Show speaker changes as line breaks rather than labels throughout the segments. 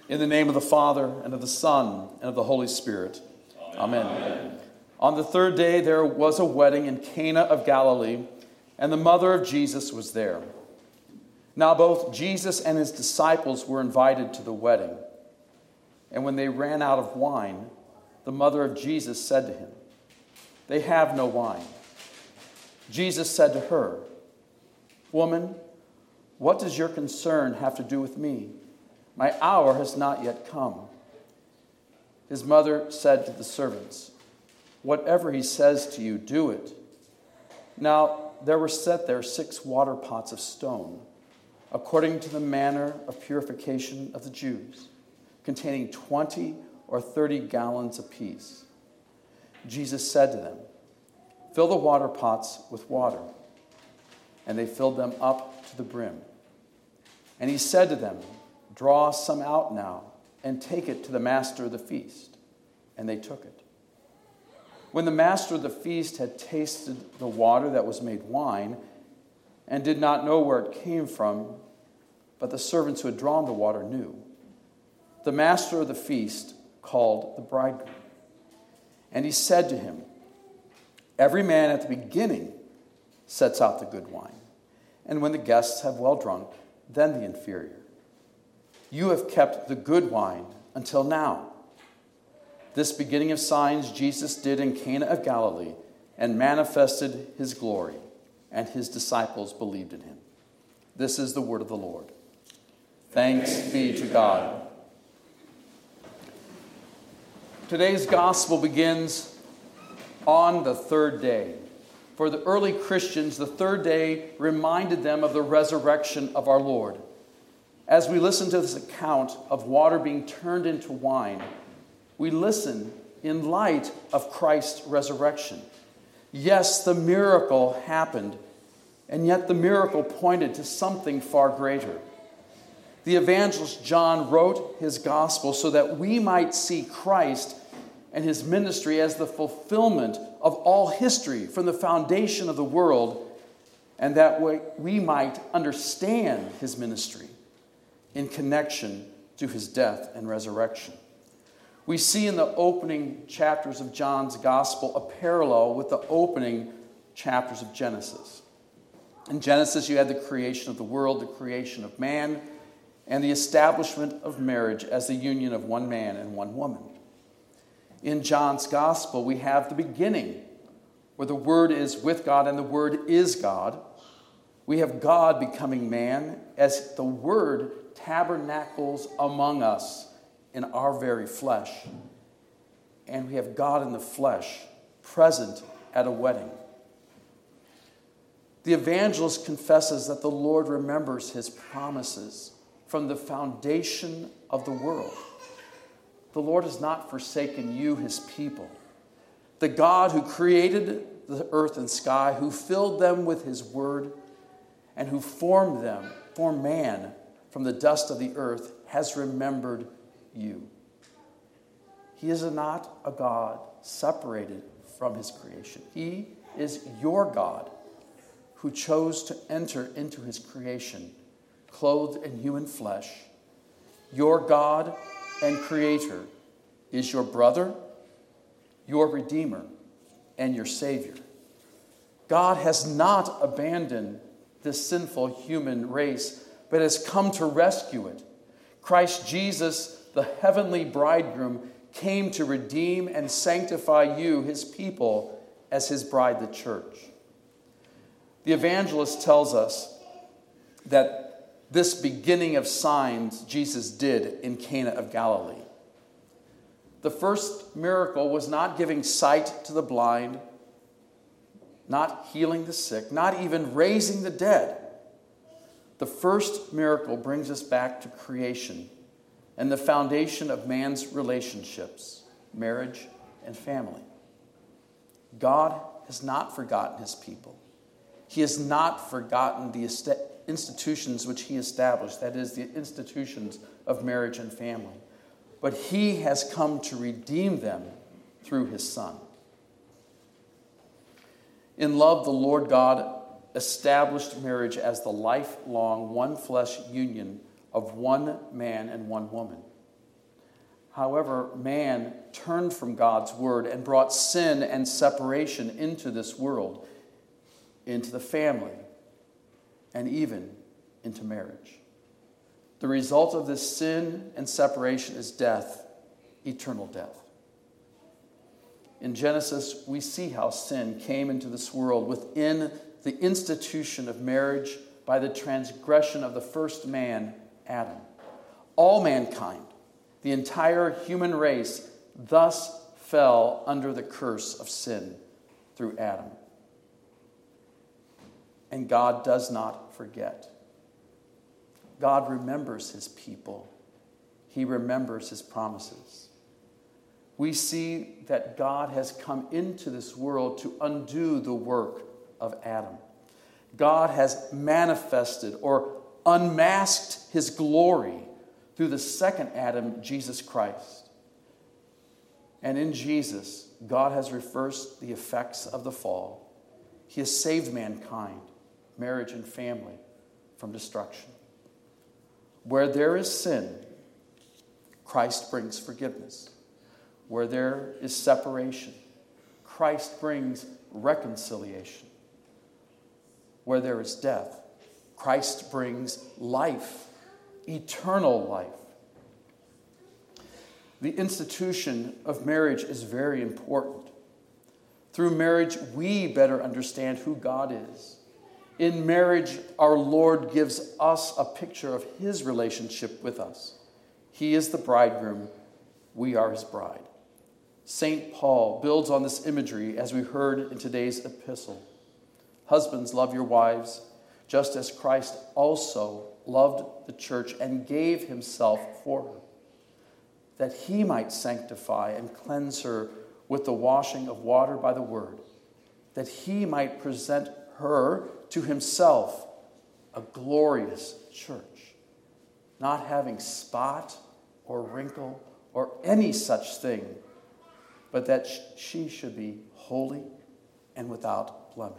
In the name of the Father, and of the Son, and of the Holy Spirit. Amen. Amen. On the third day there was a wedding in Cana of Galilee, and the mother of Jesus was there. Now both Jesus and his disciples were invited to the wedding. And when they ran out of wine, the mother of Jesus said to him, "They have no wine." Jesus said to her, "Woman, what does your concern have to do with me? My hour has not yet come." His mother said to the servants, "Whatever he says to you, do it." Now there were set there 6 water pots of stone, according to the manner of purification of the Jews, containing 20 or 30 gallons apiece. Jesus said to them, "Fill the water pots with water." And they filled them up to the brim. And he said to them, "Draw some out now, and take it to the master of the feast." And they took it. When the master of the feast had tasted the water that was made wine, and did not know where it came from, but the servants who had drawn the water knew, the master of the feast called the bridegroom. And he said to him, "Every man at the beginning sets out the good wine, and when the guests have well drunk, then the inferior. You have kept the good wine until now." This beginning of signs Jesus did in Cana of Galilee and manifested his glory, and his disciples believed in him. This is the word of the Lord. Thanks be to God. Today's gospel begins on the third day. For the early Christians, the third day reminded them of the resurrection of our Lord. As we listen to this account of water being turned into wine, we listen in light of Christ's resurrection. Yes, the miracle happened, and yet the miracle pointed to something far greater. The evangelist John wrote his gospel so that we might see Christ and his ministry as the fulfillment of all history from the foundation of the world, and that we might understand his ministry in connection to his death and resurrection. We see in the opening chapters of John's gospel a parallel with the opening chapters of Genesis. In Genesis, you had the creation of the world, the creation of man, and the establishment of marriage as the union of one man and one woman. In John's gospel, we have the beginning, where the Word is with God and the Word is God. We have God becoming man as the Word tabernacles among us in our very flesh. And we have God in the flesh present at a wedding. The evangelist confesses that the Lord remembers his promises from the foundation of the world. The Lord has not forsaken you, his people. The God who created the earth and sky, who filled them with his word, and who formed man from the dust of the earth, has remembered you. He is not a God separated from his creation. He is your God who chose to enter into his creation, clothed in human flesh. Your God and Creator is your brother, your Redeemer, and your Savior. God has not abandoned this sinful human race, but has come to rescue it. Christ Jesus, the heavenly bridegroom, came to redeem and sanctify you, his people, as his bride, the church. The evangelist tells us that this beginning of signs Jesus did in Cana of Galilee. The first miracle was not giving sight to the blind, not healing the sick, not even raising the dead. The first miracle brings us back to creation and the foundation of man's relationships, marriage and family. God has not forgotten his people. He has not forgotten the institutions which he established, that is, the institutions of marriage and family. But he has come to redeem them through his Son. In love, the Lord God established marriage as the lifelong one flesh union of one man and one woman. However, man turned from God's word and brought sin and separation into this world, into the family, and even into marriage. The result of this sin and separation is death, eternal death. In Genesis, we see how sin came into this world within the institution of marriage by the transgression of the first man, Adam. All mankind, the entire human race, thus fell under the curse of sin through Adam. And God does not forget. God remembers his people. He remembers his promises. We see that God has come into this world to undo the work of Adam. God has manifested or unmasked his glory through the second Adam, Jesus Christ. And in Jesus, God has reversed the effects of the fall. He has saved mankind, marriage and family, from destruction. Where there is sin, Christ brings forgiveness. Where there is separation, Christ brings reconciliation. Where there is death, Christ brings life, eternal life. The institution of marriage is very important. Through marriage, we better understand who God is. In marriage, our Lord gives us a picture of his relationship with us. He is the bridegroom. We are his bride. St. Paul builds on this imagery as we heard in today's epistle. Husbands, love your wives, just as Christ also loved the church and gave himself for her, that he might sanctify and cleanse her with the washing of water by the word, that he might present her to himself a glorious church, not having spot or wrinkle or any such thing, but that she should be holy and without blemish.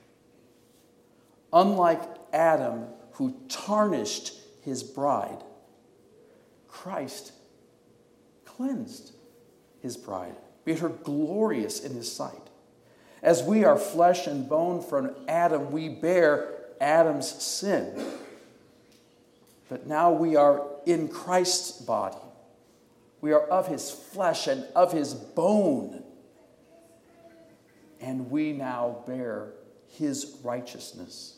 Unlike Adam, who tarnished his bride, Christ cleansed his bride, made her glorious in his sight. As we are flesh and bone from Adam, we bear Adam's sin. But now we are in Christ's body. We are of his flesh and of his bone. And we now bear his righteousness.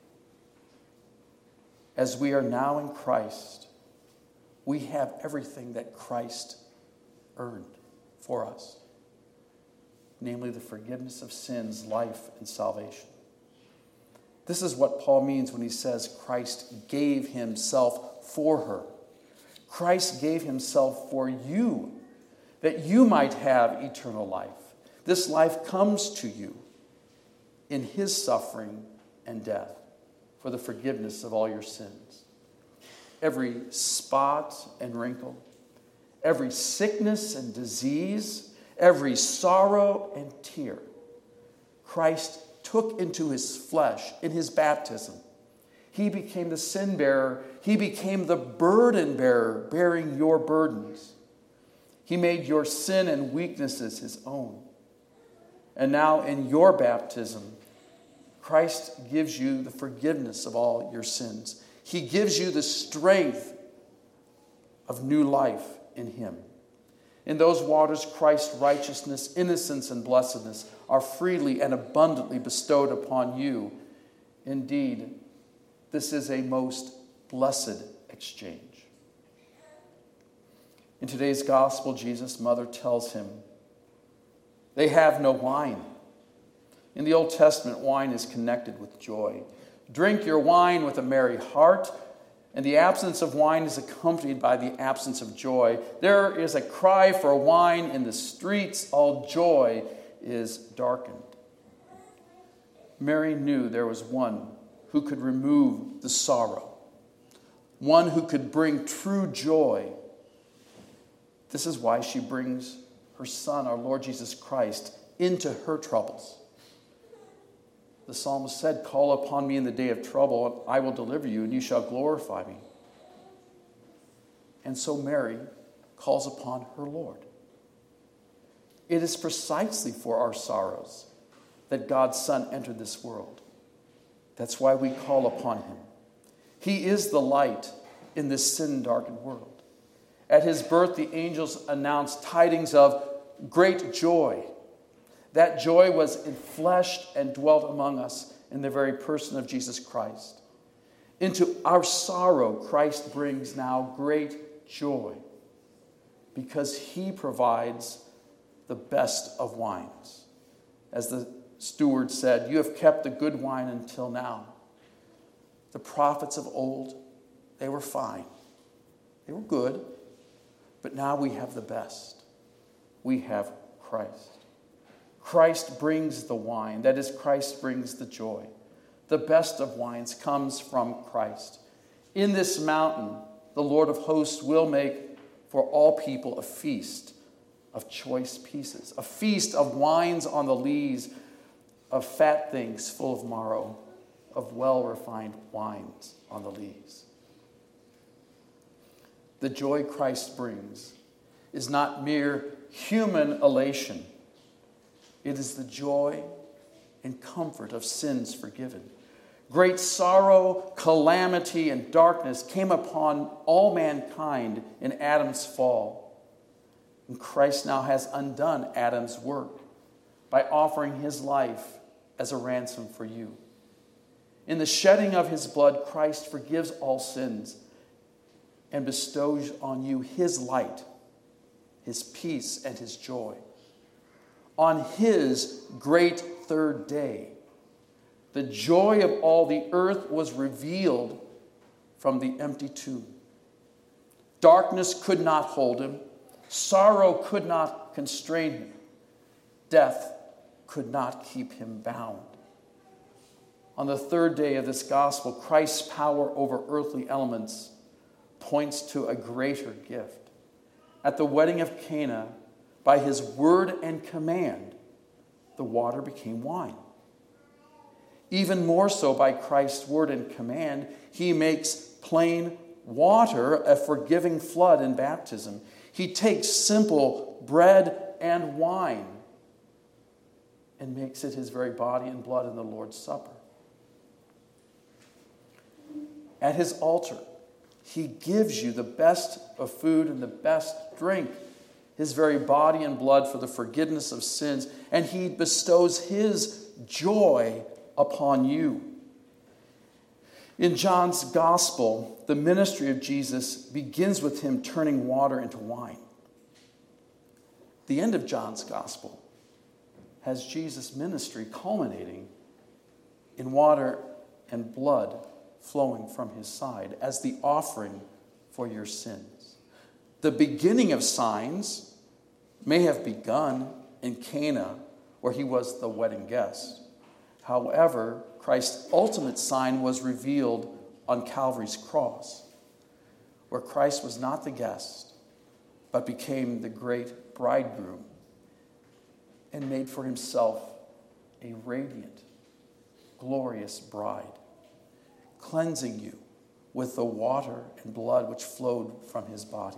As we are now in Christ, we have everything that Christ earned for us, namely the forgiveness of sins, life, and salvation. This is what Paul means when he says Christ gave himself for her. Christ gave himself for you, that you might have eternal life. This life comes to you in his suffering and death for the forgiveness of all your sins. Every spot and wrinkle, every sickness and disease, every sorrow and tear, Christ took into his flesh in his baptism. He became the sin bearer. He became the burden bearer, bearing your burdens. He made your sin and weaknesses his own. And now in your baptism, Christ gives you the forgiveness of all your sins. He gives you the strength of new life in him. In those waters, Christ's righteousness, innocence, and blessedness are freely and abundantly bestowed upon you. Indeed, this is a most blessed exchange. In today's gospel, Jesus' mother tells him, they have no wine. In the Old Testament, wine is connected with joy. Drink your wine with a merry heart, and the absence of wine is accompanied by the absence of joy. There is a cry for wine in the streets. All joy is darkened. Mary knew there was one who could remove the sorrow, one who could bring true joy. This is why she brings her Son, our Lord Jesus Christ, into her troubles. The psalmist said, call upon me in the day of trouble, and I will deliver you, and you shall glorify me. And so Mary calls upon her Lord. It is precisely for our sorrows that God's Son entered this world. That's why we call upon him. He is the light in this sin-darkened world. At his birth, the angels announced tidings of great joy. That joy was enfleshed and dwelt among us in the very person of Jesus Christ. Into our sorrow, Christ brings now great joy because he provides the best of wines. As the steward said, "You have kept the good wine until now." The prophets of old, they were fine. They were good. But now we have the best. We have Christ. Christ brings the wine. That is, Christ brings the joy. The best of wines comes from Christ. In this mountain, the Lord of hosts will make for all people a feast of choice pieces, a feast of wines on the lees, of fat things full of marrow, of well-refined wines on the lees. The joy Christ brings is not mere human elation. It is the joy and comfort of sins forgiven. Great sorrow, calamity, and darkness came upon all mankind in Adam's fall. And Christ now has undone Adam's work by offering his life as a ransom for you. In the shedding of his blood, Christ forgives all sins and bestows on you his light, his peace, and his joy. On his great third day, the joy of all the earth was revealed from the empty tomb. Darkness could not hold him. Sorrow could not constrain him. Death could not keep him bound. On the third day of this gospel, Christ's power over earthly elements points to a greater gift. At the wedding of Cana, by his word and command, the water became wine. Even more so, by Christ's word and command, he makes plain water a forgiving flood in baptism. He takes simple bread and wine and makes it his very body and blood in the Lord's Supper. At his altar, he gives you the best of food and the best drink, his very body and blood for the forgiveness of sins, and he bestows his joy upon you. In John's gospel, the ministry of Jesus begins with him turning water into wine. The end of John's gospel has Jesus' ministry culminating in water and blood flowing from his side as the offering for your sins. The beginning of signs may have begun in Cana, where he was the wedding guest. However, Christ's ultimate sign was revealed on Calvary's cross, where Christ was not the guest, but became the great bridegroom and made for himself a radiant, glorious bride, cleansing you with the water and blood which flowed from his body.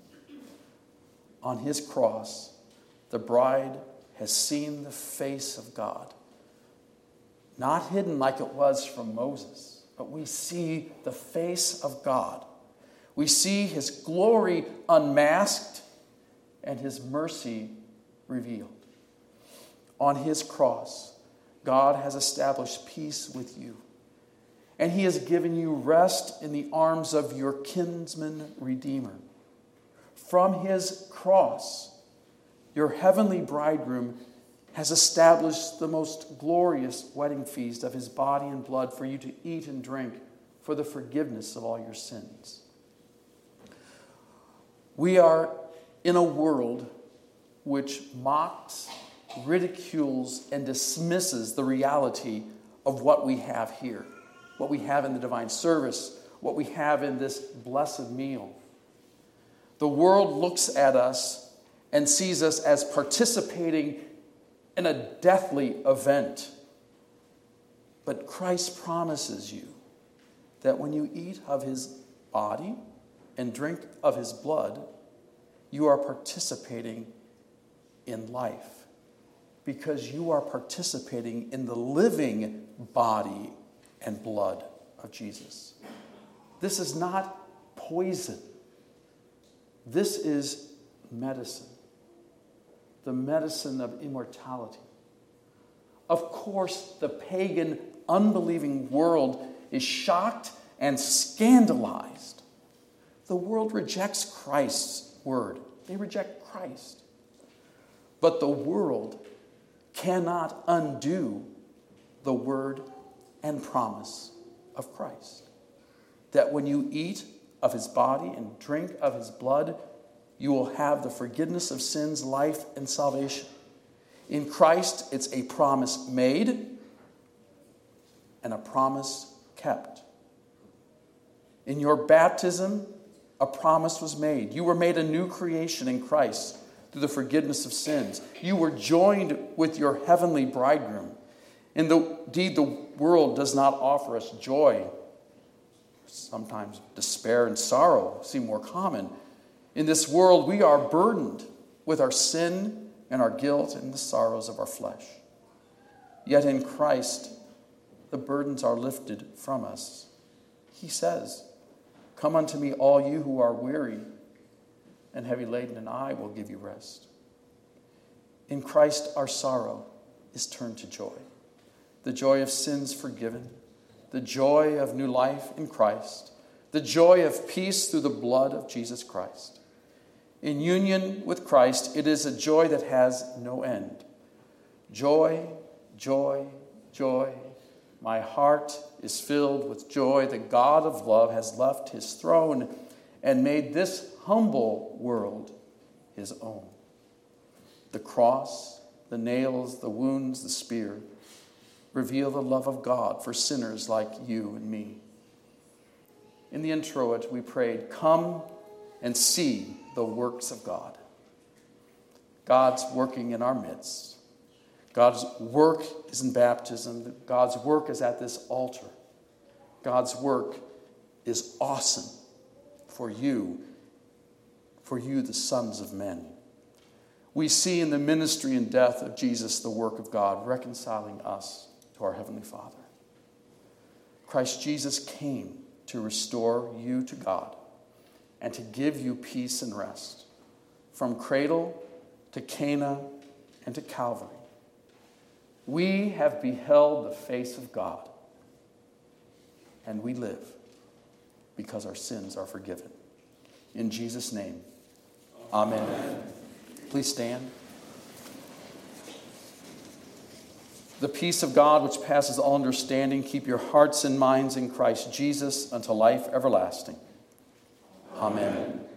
On his cross, the bride has seen the face of God, not hidden like it was from Moses, but we see the face of God. We see his glory unmasked and his mercy revealed. On his cross, God has established peace with you, and he has given you rest in the arms of your kinsman Redeemer. From his cross, your heavenly bridegroom has established the most glorious wedding feast of his body and blood for you to eat and drink for the forgiveness of all your sins. We are in a world which mocks, ridicules, and dismisses the reality of what we have here, what we have in the divine service, what we have in this blessed meal. The world looks at us and sees us as participating in a deathly event. But Christ promises you that when you eat of his body and drink of his blood, you are participating in life, because you are participating in the living body and blood of Jesus. This is not poison. This is medicine, the medicine of immortality. Of course, the pagan, unbelieving world is shocked and scandalized. The world rejects Christ's word. They reject Christ. But the world cannot undo the word and promise of Christ. That when you eat of his body and drink of his blood, you will have the forgiveness of sins, life, and salvation. In Christ, it's a promise made and a promise kept. In your baptism, a promise was made. You were made a new creation in Christ through the forgiveness of sins. You were joined with your heavenly bridegroom. Indeed, the world does not offer us joy. Sometimes despair and sorrow seem more common. In this world, we are burdened with our sin and our guilt and the sorrows of our flesh. Yet in Christ, the burdens are lifted from us. He says, "Come unto me, all you who are weary and heavy laden, and I will give you rest." In Christ, our sorrow is turned to joy. The joy of sins forgiven, the joy of new life in Christ, the joy of peace through the blood of Jesus Christ. In union with Christ, it is a joy that has no end. Joy, joy, joy. My heart is filled with joy. The God of love has left his throne and made this humble world his own. The cross, the nails, the wounds, the spear reveal the love of God for sinners like you and me. In the introit, we prayed, "Come and see the works of God." God's working in our midst. God's work is in baptism. God's work is at this altar. God's work is awesome for you, the sons of men. We see in the ministry and death of Jesus the work of God, reconciling us to our Heavenly Father. Christ Jesus came to restore you to God and to give you peace and rest from cradle to Cana and to Calvary. We have beheld the face of God, and we live because our sins are forgiven. In Jesus' name, amen. Please stand. The peace of God, which passes all understanding, keep your hearts and minds in Christ Jesus unto life everlasting. Amen.